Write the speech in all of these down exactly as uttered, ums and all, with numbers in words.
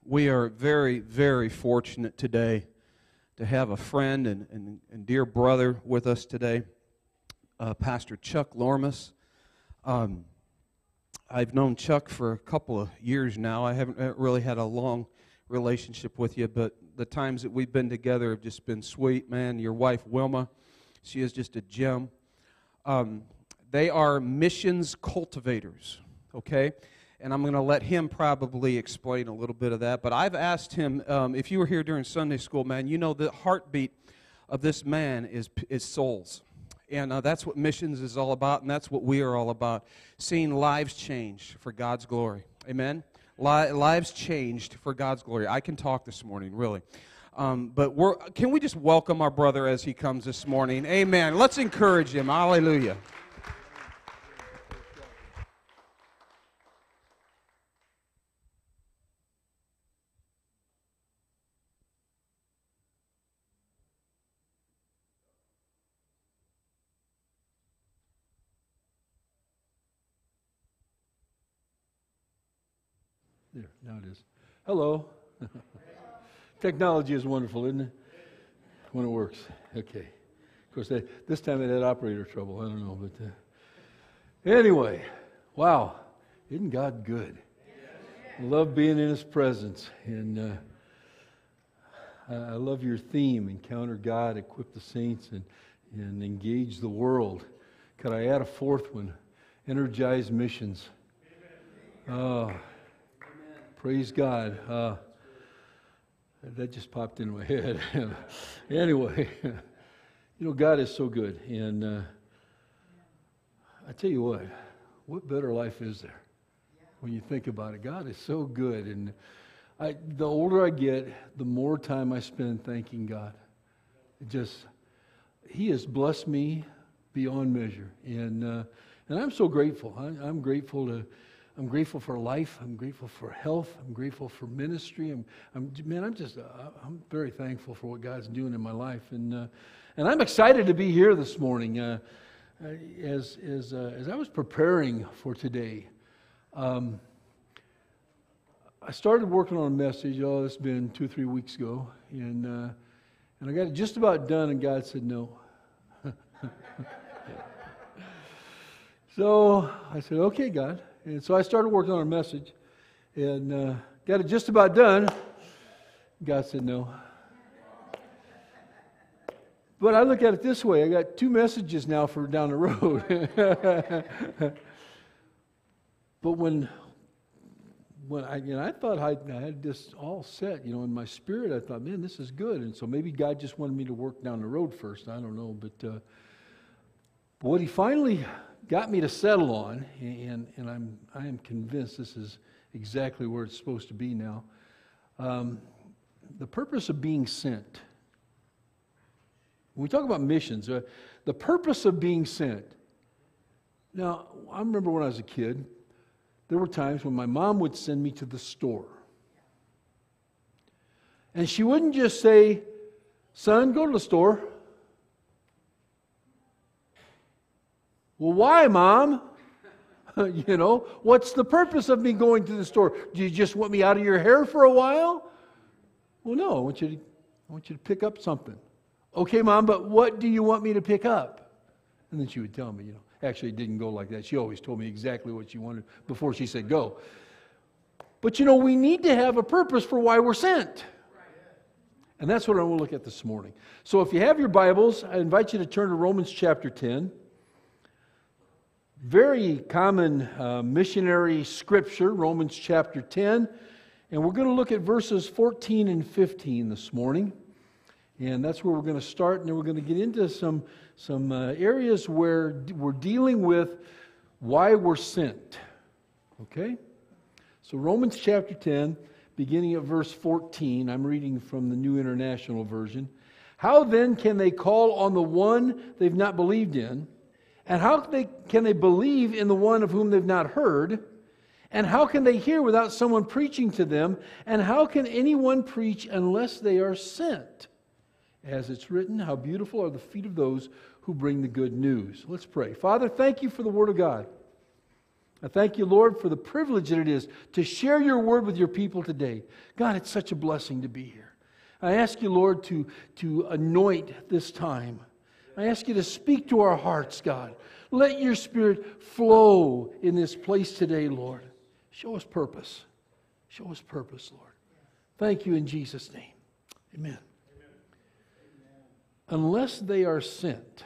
We are very, very fortunate today to have a friend and, and, and dear brother with us today, uh, Pastor Chuck Lormus. Um, I've known Chuck for a couple of years now. I haven't really had a long relationship with you, but the times that we've been together have just been sweet, man. Your wife, Wilma, she is just a gem. Um, they are missions cultivators, okay? And I'm going to let him probably explain a little bit of that. But I've asked him, um, if you were here during Sunday school, man, you know the heartbeat of this man is, is souls. And uh, that's what missions is all about, and that's what we are all about, seeing lives changed for God's glory. Amen? Li- lives changed for God's glory. I can talk this morning, really. Um, but we're, can we just welcome our brother as he comes this morning? Amen. Let's encourage him. Hallelujah. There, now it is. Hello. Technology is wonderful, isn't it? When it works. Okay. Of course, they, this time it had operator trouble. I don't know, but uh, anyway, wow, isn't God good? I love being in His presence, and uh, I love your theme: encounter God, equip the saints, and and engage the world. Could I add a fourth one? Energize missions. Oh. Praise God. Uh, that just popped into my head. Anyway, you know, God is so good. And uh, I tell you what, what better life is there when you think about it? God is so good. And I, the older I get, the more time I spend thanking God. It just, He has blessed me beyond measure. And, uh, and I'm so grateful. I, I'm grateful to... I'm grateful for life. I'm grateful for health. I'm grateful for ministry. I'm, I'm man, I'm just, uh, I'm very thankful for what God's doing in my life, and uh, and I'm excited to be here this morning. Uh, as as uh, as I was preparing for today, um, I started working on a message. Oh, it's been two, three weeks ago, and uh, and I got it just about done, and God said no. So I said, okay, God. And so I started working on a message, and uh, got it just about done. God said no. But I look at it this way: I got two messages now for down the road. But when, when I, you know, I thought I, I had this all set, you know, in my spirit, I thought, man, this is good. And so maybe God just wanted me to work down the road first. I don't know, but, uh, but what He finally got me to settle on, and, and I'm I am convinced this is exactly where it's supposed to be now. Um, the purpose of being sent. When we talk about missions, uh, the purpose of being sent. Now, I remember when I was a kid, there were times when my mom would send me to the store. And she wouldn't just say, son, go to the store. Well, why, Mom? You know, what's the purpose of me going to the store? Do you just want me out of your hair for a while? Well, no, I want you to, I want you to pick up something. Okay, Mom, but what do you want me to pick up? And then she would tell me, you know. Actually, it didn't go like that. She always told me exactly what she wanted before she said go. But, you know, we need to have a purpose for why we're sent. And that's what I want to look at this morning. So if you have your Bibles, I invite you to turn to Romans chapter ten. Very common uh, missionary scripture, Romans chapter ten. And we're going to look at verses fourteen and fifteen this morning. And that's where we're going to start. And then we're going to get into some, some uh, areas where we're dealing with why we're sent. Okay? So Romans chapter ten, beginning at verse fourteen. I'm reading from the New International Version. How then can they call on the one they've not believed in? And how can they, can they believe in the one of whom they've not heard? And how can they hear without someone preaching to them? And how can anyone preach unless they are sent? As it's written, how beautiful are the feet of those who bring the good news. Let's pray. Father, thank you for the Word of God. I thank you, Lord, for the privilege that it is to share your word with your people today. God, it's such a blessing to be here. I ask you, Lord, to, to anoint this time. I ask you to speak to our hearts, God. Let your Spirit flow in this place today, Lord. Show us purpose. Show us purpose, Lord. Thank you in Jesus' name. Amen. Unless they are sent.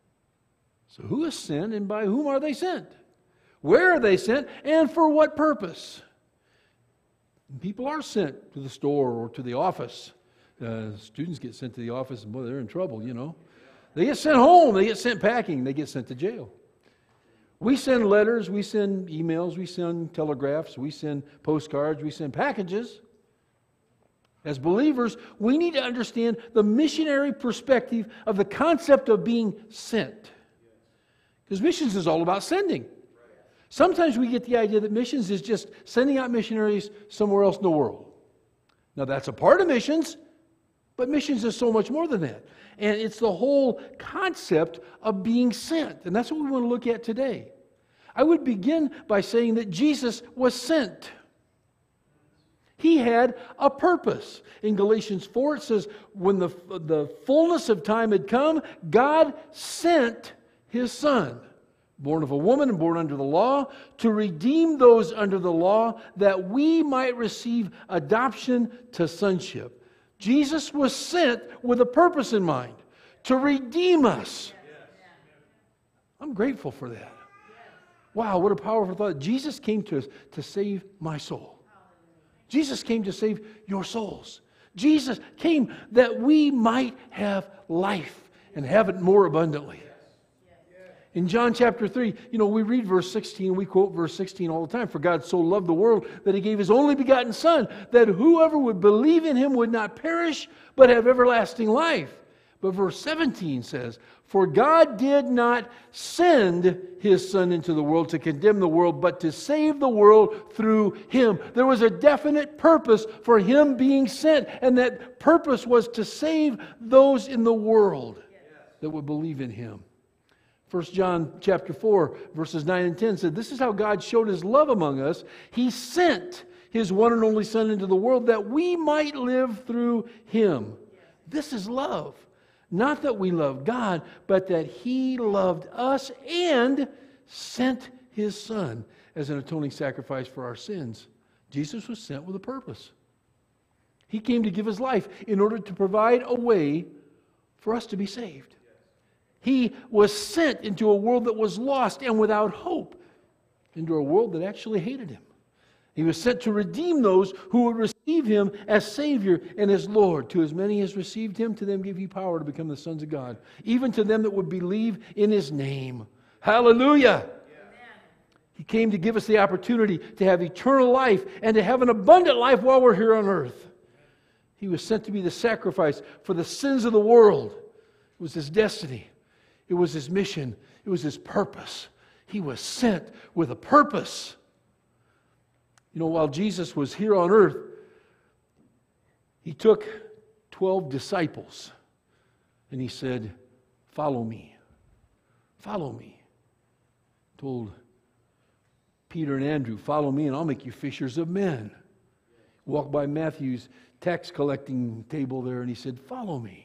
So who is sent and by whom are they sent? Where are they sent and for what purpose? People are sent to the store or to the office. Uh, students get sent to the office and boy, they're in trouble, you know. They get sent home, they get sent packing, they get sent to jail. We send letters, we send emails, we send telegraphs, we send postcards, we send packages. As believers, we need to understand the missionary perspective of the concept of being sent. Because missions is all about sending. Sometimes we get the idea that missions is just sending out missionaries somewhere else in the world. Now that's a part of missions, but missions is so much more than that. And it's the whole concept of being sent. And that's what we want to look at today. I would begin by saying that Jesus was sent. He had a purpose. In Galatians four it says, when the, the fullness of time had come, God sent His Son, born of a woman and born under the law, to redeem those under the law, that we might receive adoption to sonship. Jesus was sent with a purpose in mind, to redeem us. I'm grateful for that. Wow, what a powerful thought. Jesus came to us to save my soul. Jesus came to save your souls. Jesus came that we might have life and have it more abundantly. In John chapter three, you know, we read verse sixteen, we quote verse sixteen all the time. For God so loved the world that He gave His only begotten Son, that whoever would believe in Him would not perish, but have everlasting life. But verse seventeen says, for God did not send His Son into the world to condemn the world, but to save the world through Him. There was a definite purpose for Him being sent, and that purpose was to save those in the world that would believe in Him. First John chapter four, verses nine and ten said, this is how God showed His love among us. He sent His one and only Son into the world that we might live through Him. This is love. Not that we love God, but that He loved us and sent His Son as an atoning sacrifice for our sins. Jesus was sent with a purpose. He came to give His life in order to provide a way for us to be saved. He was sent into a world that was lost and without hope, into a world that actually hated Him. He was sent to redeem those who would receive Him as Savior and as Lord. To as many as received Him, to them give He power to become the sons of God, even to them that would believe in His name. Hallelujah! Amen. He came to give us the opportunity to have eternal life and to have an abundant life while we're here on earth. He was sent to be the sacrifice for the sins of the world. It was His destiny. It was His mission. It was His purpose. He was sent with a purpose. You know, while Jesus was here on earth, He took twelve disciples and He said, follow me. Follow me. Told Peter and Andrew, follow me and I'll make you fishers of men. Walked by Matthew's tax collecting table there and He said, follow me.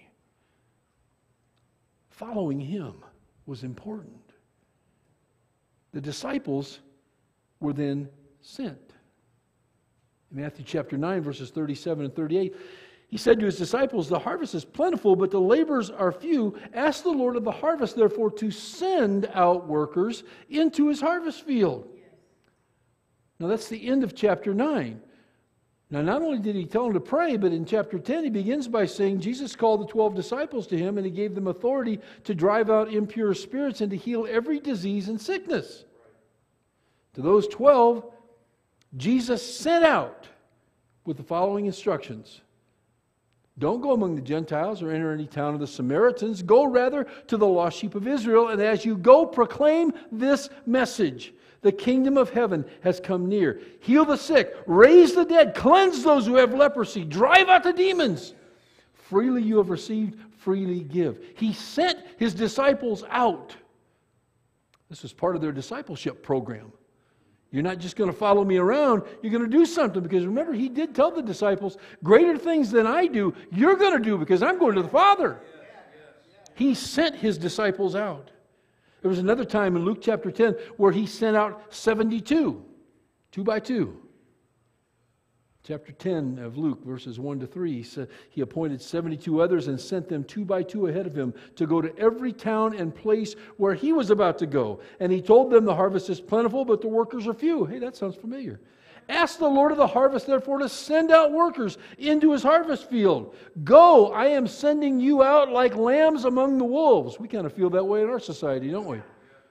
Following Him was important. The disciples were then sent. In Matthew chapter nine, verses thirty-seven and thirty-eight, He said to His disciples, the harvest is plentiful, but the laborers are few. Ask the Lord of the harvest, therefore, to send out workers into His harvest field. Now that's the end of chapter nine. Now, not only did He tell them to pray, but in chapter ten, He begins by saying Jesus called the twelve disciples to Him and He gave them authority to drive out impure spirits and to heal every disease and sickness. To those twelve, Jesus sent out with the following instructions. Don't go among the Gentiles or enter any town of the Samaritans. Go rather to the lost sheep of Israel, and as you go, proclaim this message. The kingdom of heaven has come near. Heal the sick, raise the dead, cleanse those who have leprosy, drive out the demons. Freely you have received, freely give. He sent His disciples out. This was part of their discipleship program. You're not just going to follow me around. You're going to do something. Because remember, he did tell the disciples, greater things than I do, you're going to do because I'm going to the Father. He sent his disciples out. There was another time in Luke chapter ten where he sent out seventy-two, two by two. Chapter ten of Luke, verses one to three, he said he appointed seventy-two others and sent them two by two ahead of him to go to every town and place where he was about to go. And he told them, the harvest is plentiful, but the workers are few. Hey, that sounds familiar. Ask the Lord of the harvest, therefore, to send out workers into his harvest field. Go, I am sending you out like lambs among the wolves. We kind of feel that way in our society, don't we?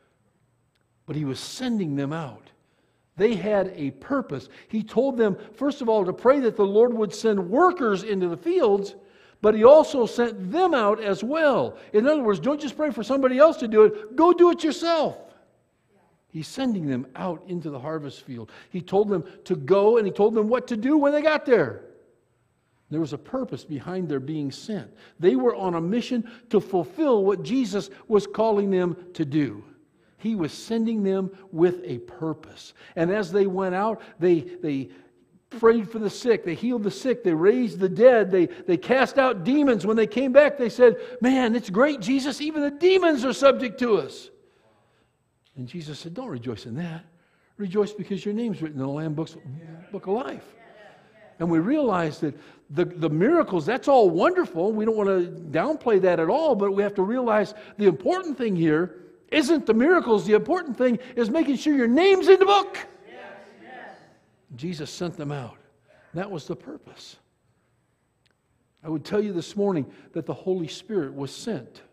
But he was sending them out. They had a purpose. He told them, first of all, to pray that the Lord would send workers into the fields, but he also sent them out as well. In other words, don't just pray for somebody else to do it. Go do it yourself. He's sending them out into the harvest field. He told them to go, and he told them what to do when they got there. There was a purpose behind their being sent. They were on a mission to fulfill what Jesus was calling them to do. He was sending them with a purpose. And as they went out, they, they prayed for the sick. They healed the sick. They raised the dead. They, they cast out demons. When they came back, they said, man, it's great, Jesus. Even the demons are subject to us. And Jesus said, don't rejoice in that. Rejoice because your name's written in the Lamb Book's Book of Life. And we realize that the, the miracles, that's all wonderful. We don't want to downplay that at all, but we have to realize the important thing here isn't the miracles. The important thing is making sure your name's in the book. Yes, yes. Jesus sent them out. That was the purpose. I would tell you this morning that the Holy Spirit was sent.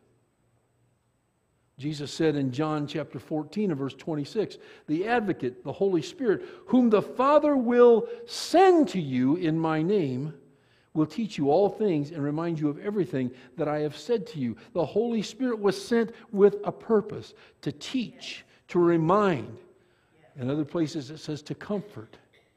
Jesus said in John chapter fourteen and verse twenty-six, the Advocate, the Holy Spirit, whom the Father will send to you in my name, will teach you all things and remind you of everything that I have said to you. The Holy Spirit was sent with a purpose, to teach, to remind. In other places it says to comfort.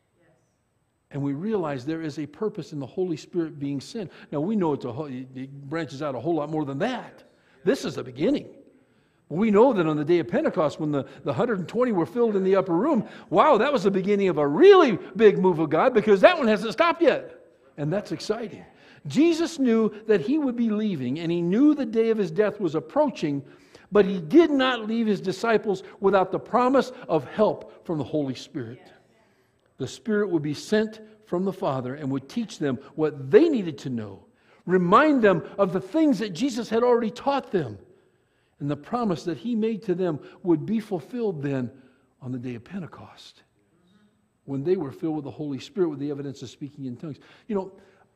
And we realize there is a purpose in the Holy Spirit being sent. Now we know it's a whole, it branches out a whole lot more than that. This is the beginning. We know that on the day of Pentecost, when the, the one hundred twenty were filled in the upper room, wow, that was the beginning of a really big move of God, because that one hasn't stopped yet. And that's exciting. Jesus knew that he would be leaving, and he knew the day of his death was approaching, but he did not leave his disciples without the promise of help from the Holy Spirit. The Spirit would be sent from the Father and would teach them what they needed to know, remind them of the things that Jesus had already taught them, and the promise that he made to them would be fulfilled then on the day of Pentecost, when they were filled with the Holy Spirit with the evidence of speaking in tongues. You know,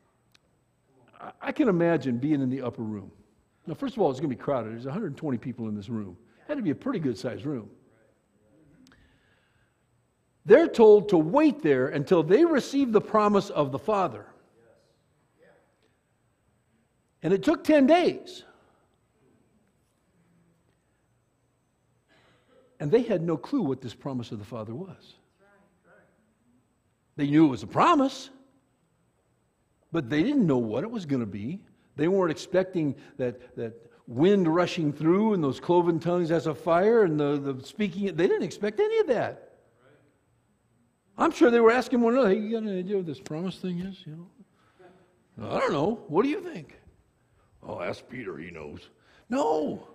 I can imagine being in the upper room. Now, first of all, it's going to be crowded. There's one hundred twenty people in this room. It had to be a pretty good-sized room. They're told to wait there until they receive the promise of the Father. And it took ten days. And they had no clue what this promise of the Father was. They knew it was a promise, but they didn't know what it was going to be. They weren't expecting that, that wind rushing through and those cloven tongues as a fire and the, the speaking. They didn't expect any of that. I'm sure they were asking one another, hey, you got any idea what this promise thing is? You know? I don't know. What do you think? Oh, ask Peter, he knows. No.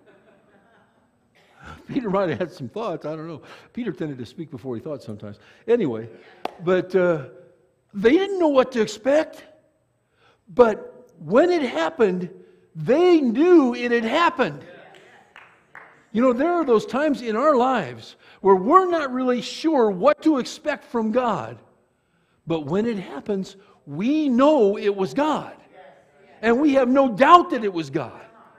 Peter might have had some thoughts. I don't know. Peter tended to speak before he thought sometimes. Anyway, but uh, they didn't know what to expect. But when it happened, they knew it had happened. You know, there are those times in our lives where we're not really sure what to expect from God. But when it happens, we know it was God. And we have no doubt that it was God.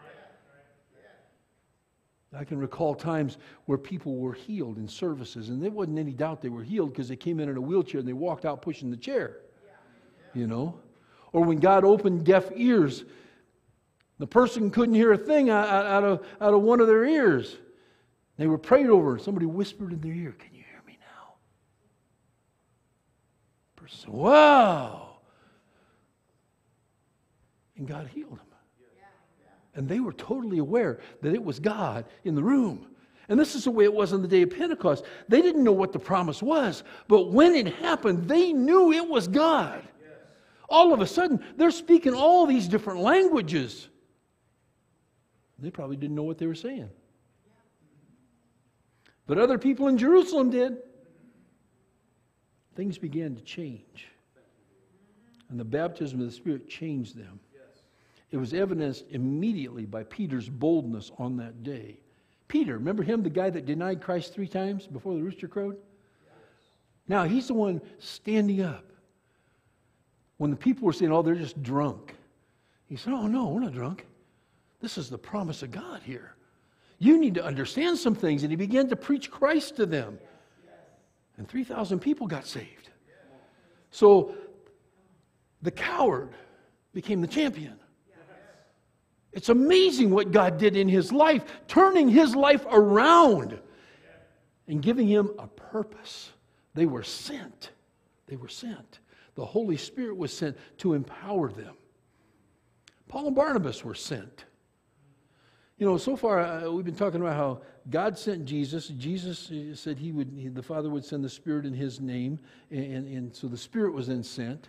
I can recall times where people were healed in services, and there wasn't any doubt they were healed because they came in in a wheelchair and they walked out pushing the chair. You know? Or when God opened deaf ears, the person couldn't hear a thing out, out, of, out of one of their ears. They were prayed over. Somebody whispered in their ear, "Can you hear me now?" Person said, "Wow!" And God healed them. And they were totally aware that it was God in the room. And this is the way it was on the day of Pentecost. They didn't know what the promise was, but when it happened, they knew it was God. Yes. All of a sudden, they're speaking all these different languages. They probably didn't know what they were saying. But other people in Jerusalem did. Things began to change. And the baptism of the Spirit changed them. It was evidenced immediately by Peter's boldness on that day. Peter, remember him, the guy that denied Christ three times before the rooster crowed? Now, he's the one standing up. When the people were saying, oh, they're just drunk. He said, oh, no, we're not drunk. This is the promise of God here. You need to understand some things. And he began to preach Christ to them. And three thousand people got saved. So, the coward became the champion. It's amazing what God did in his life, turning his life around and giving him a purpose. They were sent. They were sent. The Holy Spirit was sent to empower them. Paul and Barnabas were sent. You know, so far uh, we've been talking about how God sent Jesus. Jesus said he would, he, the Father would send the Spirit in his name, and, and, and so the Spirit was then sent.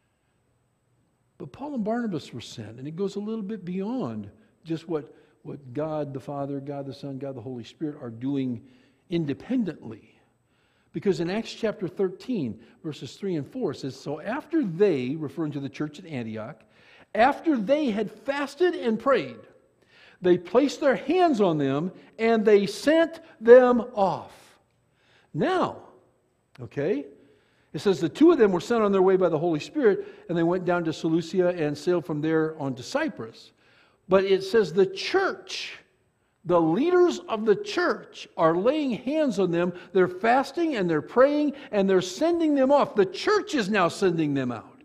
But Paul and Barnabas were sent, and it goes a little bit beyond just what, what God the Father, God the Son, God the Holy Spirit are doing independently. Because in Acts chapter thirteen, verses three and four, it says, so after they, referring to the church at Antioch, after they had fasted and prayed, they placed their hands on them, and they sent them off. Now, okay, it says the two of them were sent on their way by the Holy Spirit, and they went down to Seleucia and sailed from there on to Cyprus. But it says the church, the leaders of the church are laying hands on them. They're fasting and they're praying and they're sending them off. The church is now sending them out.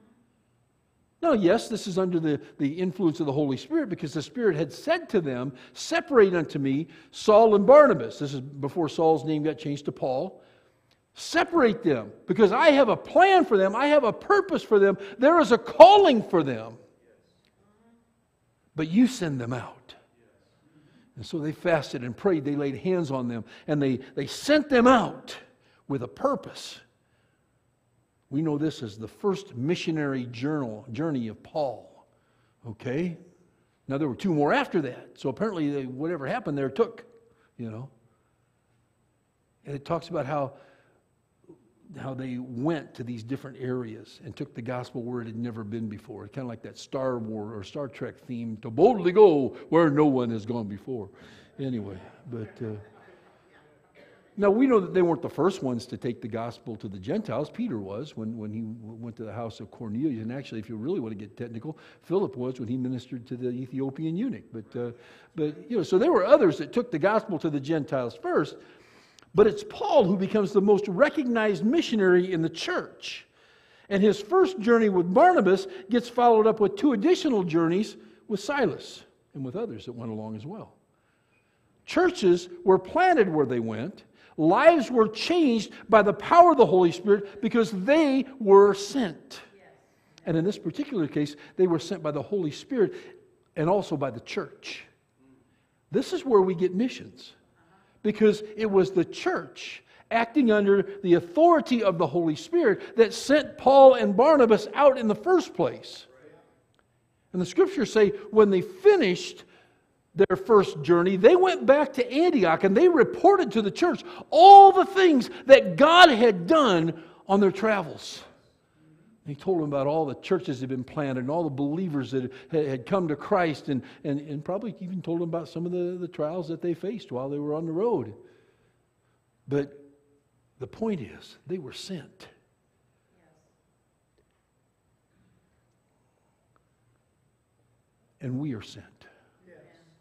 Now, yes, this is under the, the influence of the Holy Spirit, because the Spirit had said to them, separate unto me Saul and Barnabas. This is before Saul's name got changed to Paul. Separate them, because I have a plan for them. I have a purpose for them. There is a calling for them. But you send them out. And so they fasted and prayed. They laid hands on them. And they, they sent them out with a purpose. We know this as the first missionary journal, journey of Paul. Okay? Now there were two more after that. So apparently they, whatever happened there took, you know. And it talks about how how they went to these different areas and took the gospel where it had never been before. Kind of like that Star Wars or Star Trek theme, to boldly go where no one has gone before. Anyway, but uh, now we know that they weren't the first ones to take the gospel to the Gentiles. Peter was when, when he went to the house of Cornelius. And actually, if you really want to get technical, Philip was when he ministered to the Ethiopian eunuch. But, uh, but you know, so there were others that took the gospel to the Gentiles first. But it's Paul who becomes the most recognized missionary in the church. And his first journey with Barnabas gets followed up with two additional journeys with Silas and with others that went along as well. Churches were planted where they went. Lives were changed by the power of the Holy Spirit because they were sent. And in this particular case, they were sent by the Holy Spirit and also by the church. This is where we get missions. Because it was the church acting under the authority of the Holy Spirit that sent Paul and Barnabas out in the first place. And the scriptures say when they finished their first journey, they went back to Antioch and they reported to the church all the things that God had done on their travels. He told them about all the churches that had been planted and all the believers that had come to Christ, and, and, and probably even told them about some of the, the trials that they faced while they were on the road. But the point is, they were sent. And we are sent. Yes.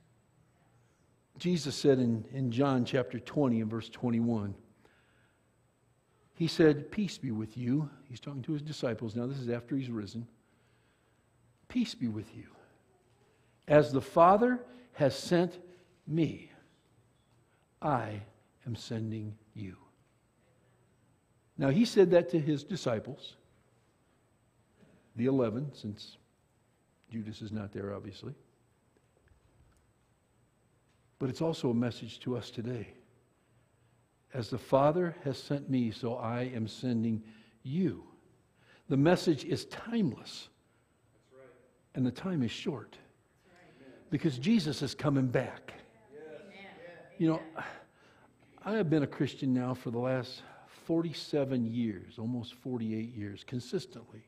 Jesus said in, in John chapter twenty and verse twenty-one, He said, peace be with you. He's talking to his disciples now. This is after he's risen. Peace be with you. As the Father has sent me, I am sending you. Now, he said that to his disciples, the eleven, since Judas is not there, obviously. But it's also a message to us today. As the Father has sent me, so I am sending you. The message is timeless. That's right. And the time is short. That's right. Because Jesus is coming back. Yes. You know, I have been a Christian now for the last forty-seven years, almost forty-eight years, consistently.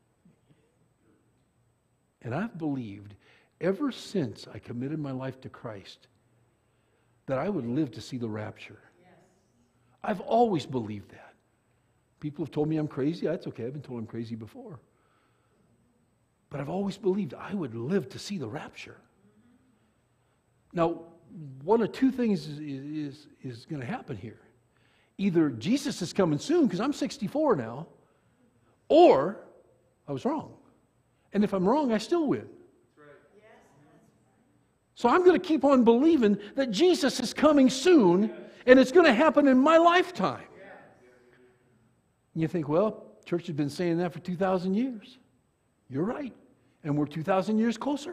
And I've believed ever since I committed my life to Christ that I would live to see the rapture. Yes. I've always believed that. People have told me I'm crazy. That's okay. I've been told I'm crazy before. But I've always believed I would live to see the rapture. Now, one of two things is, is, is going to happen here. Either Jesus is coming soon, because I'm sixty-four now, or I was wrong. And if I'm wrong, I still win. So I'm going to keep on believing that Jesus is coming soon, and it's going to happen in my lifetime. And you think, well, church has been saying that for two thousand years. You're right. And we're two thousand years closer.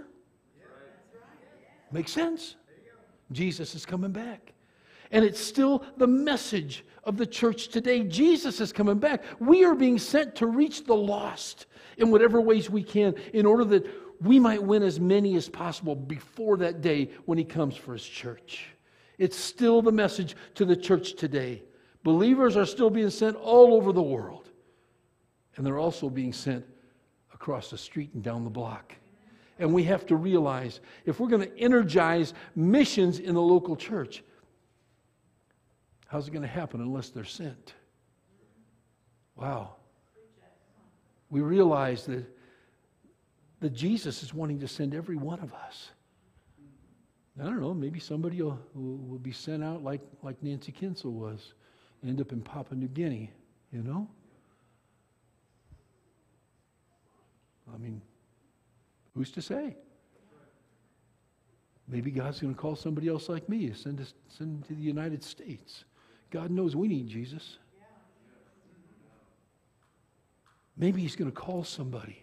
Makes sense. Jesus is coming back. And it's still the message of the church today. Jesus is coming back. We are being sent to reach the lost in whatever ways we can in order that we might win as many as possible before that day when He comes for His church. It's still the message to the church today. Believers are still being sent all over the world. And they're also being sent across the street and down the block. And we have to realize, if we're going to energize missions in the local church, how's it going to happen unless they're sent? Wow. We realize that, that Jesus is wanting to send every one of us. I don't know, maybe somebody will, will, will be sent out like, like Nancy Kinsel was, and end up in Papua New Guinea, you know? I mean, who's to say? Maybe God's going to call somebody else like me, send us, send them to the United States. God knows we need Jesus. Maybe He's going to call somebody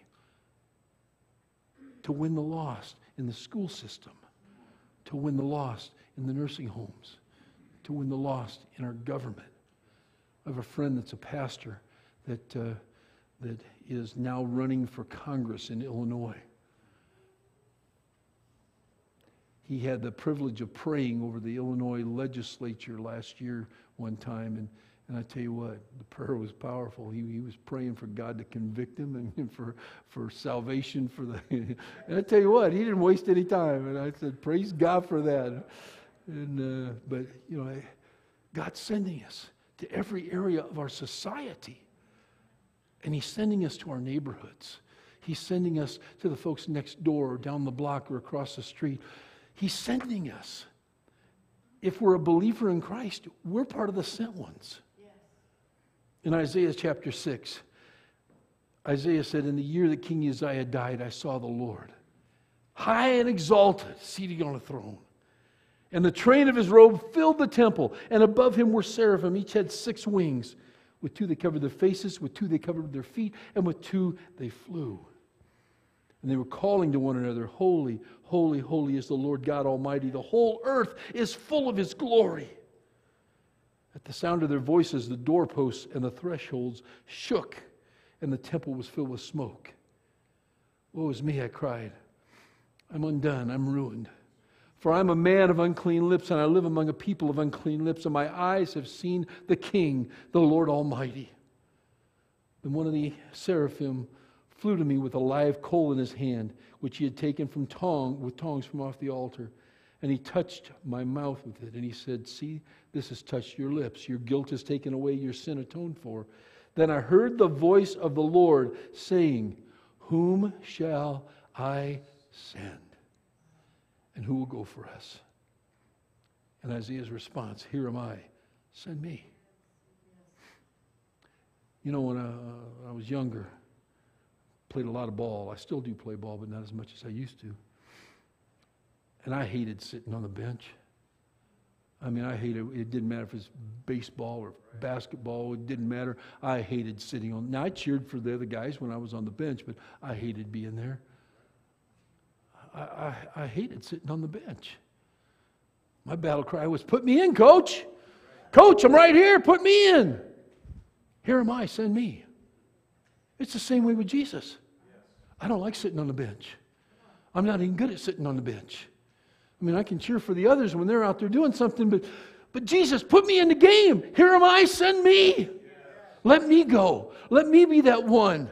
to win the lost in the school system, to win the lost in the nursing homes, to win the lost in our government. I have a friend that's a pastor that, uh, that is now running for Congress in Illinois. He had the privilege of praying over the Illinois legislature last year one time, and, and I tell you what, the prayer was powerful. He, he was praying for God to convict him and, and for, for salvation for the... And I tell you what, he didn't waste any time, and I said, praise God for that. And uh, but, you know, God's sending us to every area of our society, and He's sending us to our neighborhoods. He's sending us to the folks next door or down the block or across the street. He's sending us. If we're a believer in Christ, we're part of the sent ones. Yes. In Isaiah chapter six, Isaiah said, in the year that King Uzziah died, I saw the Lord, high and exalted, seated on a throne. And the train of His robe filled the temple, and above Him were seraphim. Each had six wings. With two they covered their faces, with two they covered their feet, and with two they flew. And they were calling to one another, holy, holy, holy is the Lord God Almighty. The whole earth is full of His glory. At the sound of their voices, the doorposts and the thresholds shook, and the temple was filled with smoke. Woe is me, I cried. I'm undone, I'm ruined. For I'm a man of unclean lips, and I live among a people of unclean lips, and my eyes have seen the King, the Lord Almighty. Then one of the seraphim flew to me with a live coal in his hand, which he had taken from tong, with tongs from off the altar. And he touched my mouth with it, and he said, see, this has touched your lips. Your guilt is taken away, your sin atoned for. Then I heard the voice of the Lord saying, whom shall I send? And who will go for us? And Isaiah's response, here am I, send me. You know, when I, uh, I was younger, played a lot of ball. I still do play ball, but not as much as I used to. And I hated sitting on the bench. I mean, I hated, it didn't matter if it was baseball or basketball, it didn't matter. I hated sitting on, now I cheered for the other guys when I was on the bench, but I hated being there. I, I, I hated sitting on the bench. My battle cry was, put me in, Coach. Coach, I'm right here. Put me in. Here am I. Send me. It's the same way with Jesus. I don't like sitting on the bench. I'm not even good at sitting on the bench. I mean, I can cheer for the others when they're out there doing something, but, but Jesus, put me in the game. Here am I. Send me. Let me go. Let me be that one.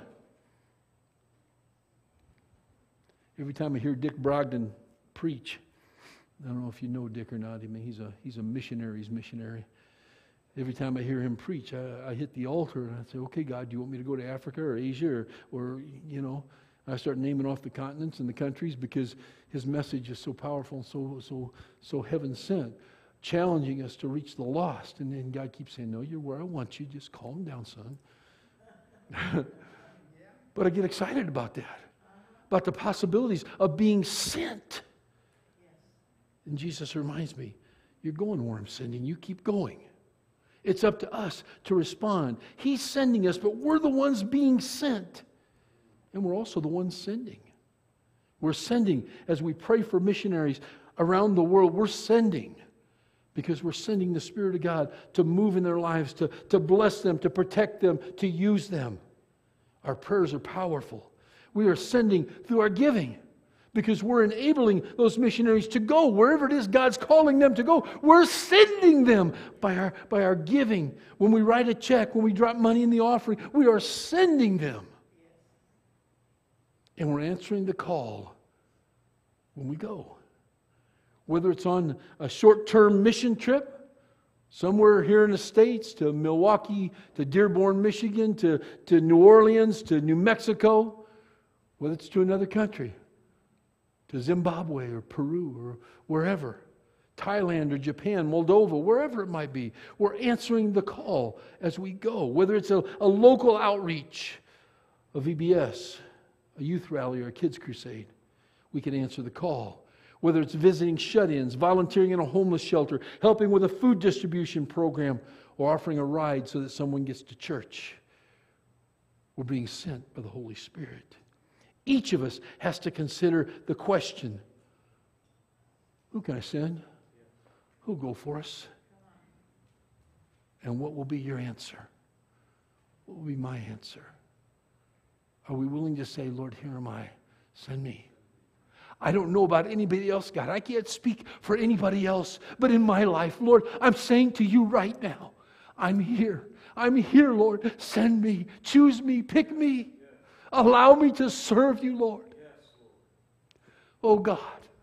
Every time I hear Dick Brogdon preach, I don't know if you know Dick or not. I mean, he's a he's a missionary's missionary. Every time I hear him preach, I, I hit the altar and I say, okay, God, do you want me to go to Africa or Asia or, or, you know, I start naming off the continents and the countries because his message is so powerful and so, so, so heaven sent, challenging us to reach the lost. And then God keeps saying, no, you're where I want you. Just calm down, son. But I get excited about that, about the possibilities of being sent. And Jesus reminds me, you're going where I'm sending you. Keep going. It's up to us to respond. He's sending us, but we're the ones being sent. And we're also the ones sending. We're sending as we pray for missionaries around the world. We're sending because we're sending the Spirit of God to move in their lives, to, to bless them, to protect them, to use them. Our prayers are powerful. We are sending through our giving because we're enabling those missionaries to go wherever it is God's calling them to go. We're sending them by our, by our giving. When we write a check, when we drop money in the offering, we are sending them. And we're answering the call when we go. Whether it's on a short-term mission trip, somewhere here in the States, to Milwaukee, to Dearborn, Michigan, to, to New Orleans, to New Mexico, whether it's to another country, to Zimbabwe or Peru or wherever, Thailand or Japan, Moldova, wherever it might be, we're answering the call as we go. Whether it's a, a local outreach, a V B S, a youth rally, or a kids crusade, we can answer the call. Whether it's visiting shut-ins, volunteering in a homeless shelter, helping with a food distribution program, or offering a ride so that someone gets to church, we're being sent by the Holy Spirit. Each of us has to consider the question, who can I send? Who'll go for us? And what will be your answer? What will be my answer? Are we willing to say, Lord, here am I, send me? I don't know about anybody else, God. I can't speak for anybody else. But in my life, Lord, I'm saying to you right now, I'm here. I'm here, Lord. Send me. Choose me. Pick me. Allow me to serve you, Lord. Oh, God.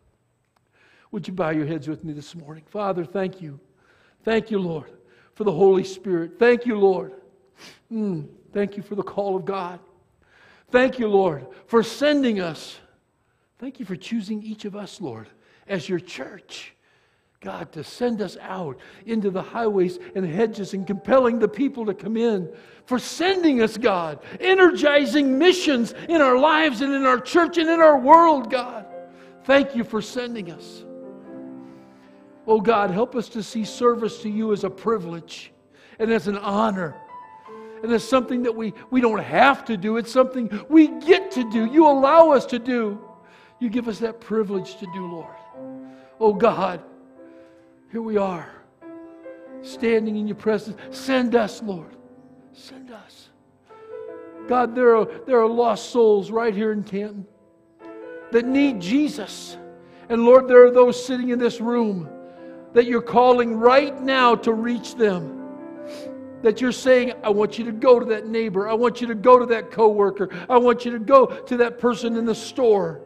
Would you bow your heads with me this morning? Father, thank you. Thank you, Lord, for the Holy Spirit. Thank you, Lord. Mm, thank you for the call of God. Thank you, Lord, for sending us. Thank you for choosing each of us, Lord, as your church. God, to send us out into the highways and hedges and compelling the people to come in. For sending us, God, energizing missions in our lives and in our church and in our world, God. Thank you for sending us. Oh, God, help us to see service to you as a privilege and as an honor. And as something that we, we don't have to do. It's something we get to do. You allow us to do. You give us that privilege to do, Lord. Oh, God, here we are, standing in your presence. Send us, Lord. Send us. God, there are, there are lost souls right here in Canton that need Jesus. And Lord, there are those sitting in this room that you're calling right now to reach them. That you're saying, I want you to go to that neighbor. I want you to go to that coworker. I want you to go to that person in the store.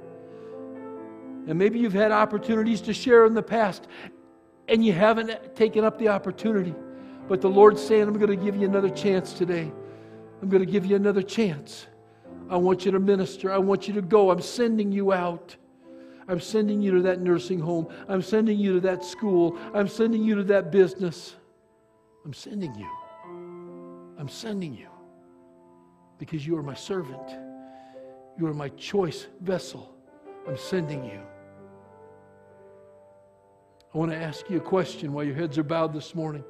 And maybe you've had opportunities to share in the past and you haven't taken up the opportunity. But the Lord's saying, I'm going to give you another chance today. I'm going to give you another chance. I want you to minister. I want you to go. I'm sending you out. I'm sending you to that nursing home. I'm sending you to that school. I'm sending you to that business. I'm sending you. I'm sending you because you are my servant. You are my choice vessel. I'm sending you. I want to ask you a question while your heads are bowed this morning.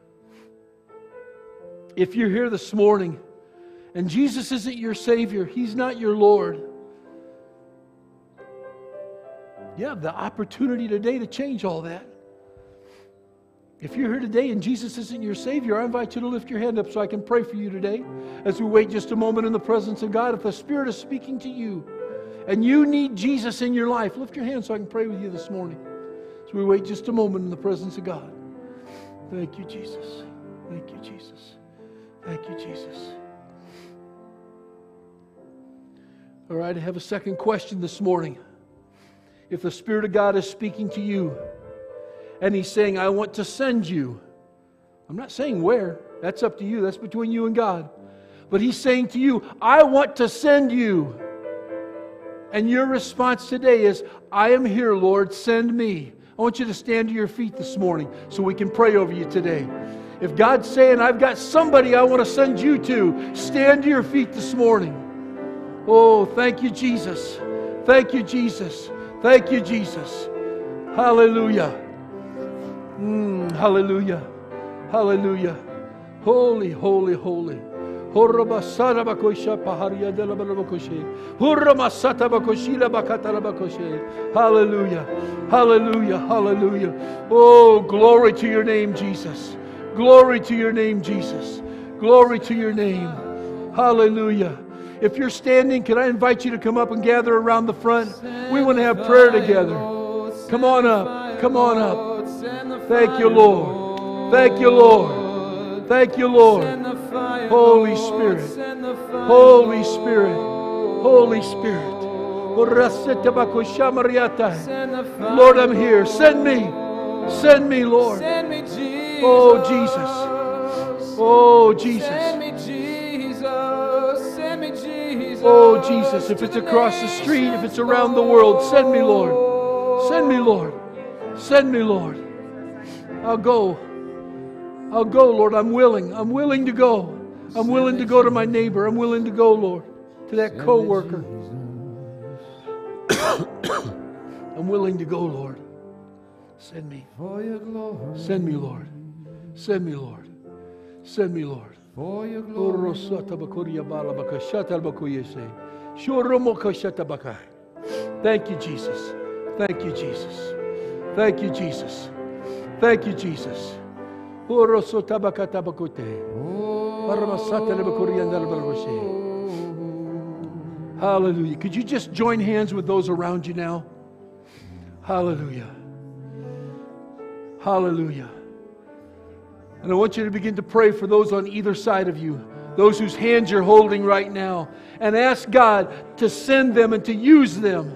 If you're here this morning and Jesus isn't your Savior, He's not your Lord, you have the opportunity today to change all that. If you're here today and Jesus isn't your Savior, I invite you to lift your hand up so I can pray for you today as we wait just a moment in the presence of God. If the Spirit is speaking to you and you need Jesus in your life, lift your hand so I can pray with you this morning as we wait just a moment in the presence of God. Thank you, Jesus. Thank you, Jesus. Thank you, Jesus. All right, I have a second question this morning. If the Spirit of God is speaking to you and He's saying, I want to send you, I'm not saying where. That's up to you. That's between you and God. But He's saying to you, I want to send you. And your response today is, I am here, Lord, send me. I want you to stand to your feet this morning so we can pray over you today. If God's saying, I've got somebody I want to send you to, stand to your feet this morning. Oh, thank you, Jesus. Thank you, Jesus. Thank you, Jesus. Hallelujah. Mm, hallelujah. Hallelujah. Holy, holy, holy. Hallelujah. Hallelujah. Hallelujah. Oh, glory to your name, Jesus. Glory to your name, Jesus. Glory to your name. Hallelujah. If you're standing, can I invite you to come up and gather around the front? We want to have prayer together. Come on up. Come on up. Thank you, Lord. Thank you, Lord. Thank you, Lord. Holy Spirit. Holy Spirit. Holy Spirit. Lord, I'm here. Send me. Send me, Lord. Oh, Jesus. Oh, Jesus. Oh, Jesus, if it's across the street, if it's around the world, send me, Lord. Send me, Lord. Send me, Lord. I'll go. I'll go, Lord. I'm willing. I'm willing to go. I'm willing to go to my neighbor. I'm willing to go, Lord, to that co-worker. I'm willing to go, Lord. Send me. Send me, Lord. Send me, Lord. Send me, Lord. Thank you, Jesus. Thank you, Jesus. Thank you, Jesus. Thank you, Jesus. Hallelujah. Could you just join hands with those around you now? Hallelujah. Hallelujah. And I want you to begin to pray for those on either side of you, those whose hands you're holding right now, and ask God to send them and to use them.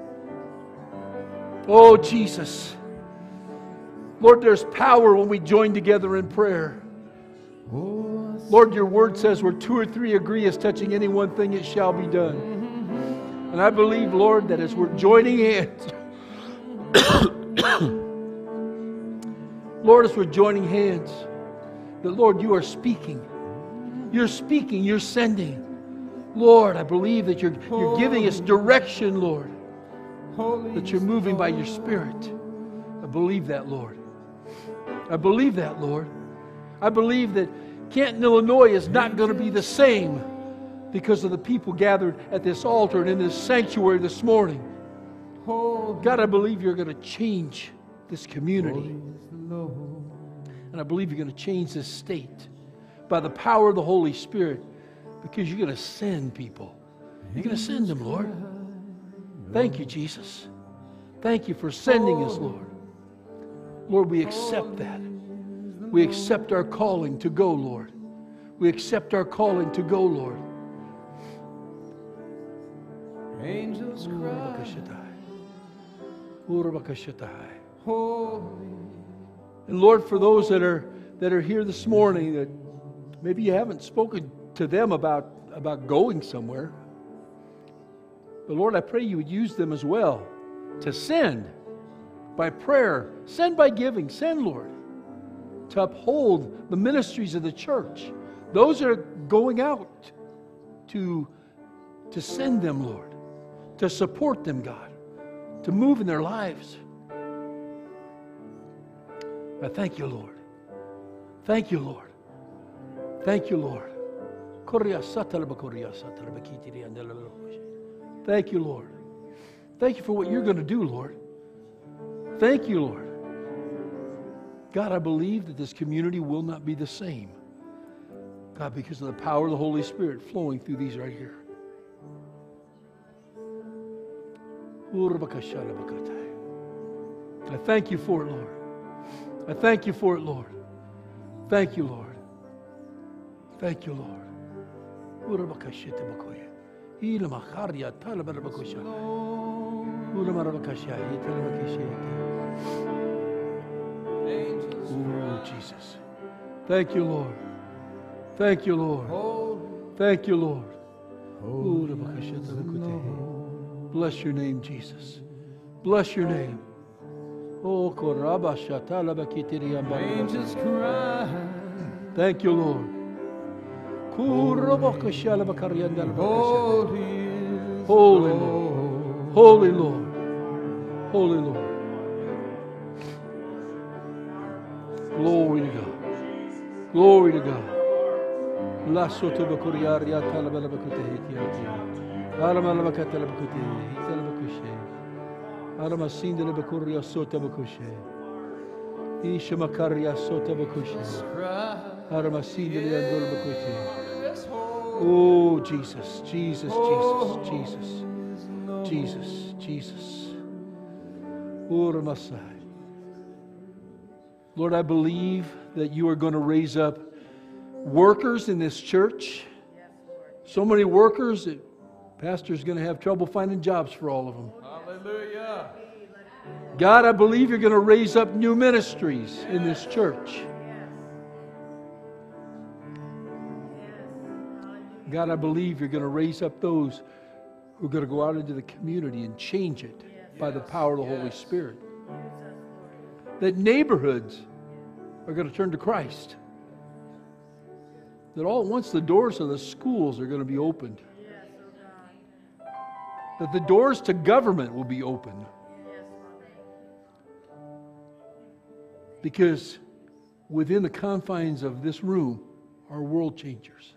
Oh, Jesus. Lord, there's power when we join together in prayer. Lord, your word says where two or three agree as touching any one thing, it shall be done. And I believe, Lord, that as we're joining hands, Lord, as we're joining hands, that, Lord, you are speaking. You're speaking. You're sending. Lord, I believe that you're, you're giving us direction, Lord, that you're moving by your Spirit. I believe that, Lord. I believe that, Lord. I believe that Canton, Illinois is not going to be the same because of the people gathered at this altar and in this sanctuary this morning. God, I believe you're going to change this community. And I believe you're going to change this state by the power of the Holy Spirit, because you're going to send people. You're going to send them, Lord. Thank you, Jesus. Thank you for sending us, Lord. Lord, we accept that. We accept our calling to go, Lord. We accept our calling to go, Lord. Angels cry. And Lord, for those that are that are here this morning, that maybe you haven't spoken to them about, about going somewhere. But Lord, I pray you would use them as well to send by prayer, send by giving, send, Lord, to uphold the ministries of the church. Those that are going out to, to send them, Lord, to support them, God, to move in their lives. I thank you, Lord. Thank you, Lord. Thank you, Lord. Thank you, Lord. Thank you for what you're going to do, Lord. Thank you, Lord. God, I believe that this community will not be the same. God, because of the power of the Holy Spirit flowing through these right here. I thank you for it, Lord. I thank you for it, Lord. Thank you, Lord. Thank you, Lord. Oh, Jesus. Thank you, Lord. Thank you, Lord. Thank you, Lord. Bless your name, Jesus. Bless your name. Oh, angels cry. thank you, Lord. Holy is Holy the Lord. Holy Lord. Holy Lord. Glory to God. Glory to God. La soto bakuriaria talabala bakutehitia. Aramala bakatala bakutehi. Hitala bakushe. Aramasinda bakuria sota bakushe. Isha makaria sota bakushe. Aramasinda yandol bakushe. Oh, Jesus, Jesus, Jesus, Jesus, Jesus, Jesus. Oh, Messiah. Lord, I believe that you are going to raise up workers in this church. So many workers that pastor's going to have trouble finding jobs for all of them. Hallelujah. God, I believe you're going to raise up new ministries in this church. God, I believe you're going to raise up those who are going to go out into the community and change it by the power of the Holy Spirit. That neighborhoods are going to turn to Christ. That all at once the doors of the schools are going to be opened. That the doors to government will be opened. Because within the confines of this room are world changers.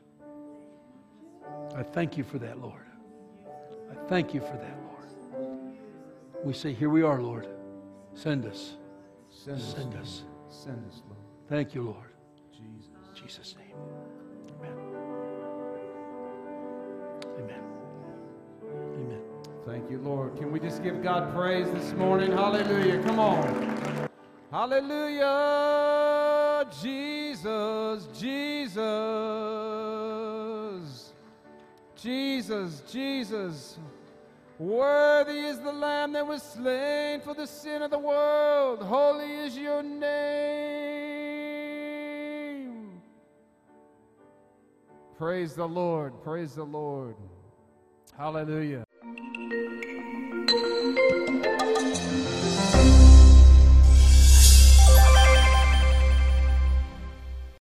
I thank you for that, Lord. I thank you for that, Lord. We say, here we are, Lord. Send us. Send, Send us. us. Send us, Lord. Thank you, Lord. Jesus. In Jesus' name. Amen. Amen. Amen. Thank you, Lord. Can we just give God praise this morning? Hallelujah. Come on. Hallelujah. Jesus, Jesus. Jesus, Jesus. Worthy is the Lamb that was slain for the sin of the world. Holy is your name. Praise the Lord. Praise the Lord. Hallelujah.